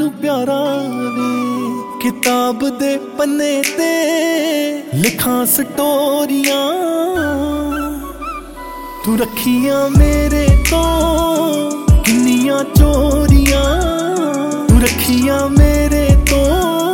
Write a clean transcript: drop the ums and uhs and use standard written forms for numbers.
प्यारा वे किताब दे पन्ने ते लिखां स्टोरियां तू रखियां मेरे तो किन्नियां चोरियां तू रखियां मेरे तो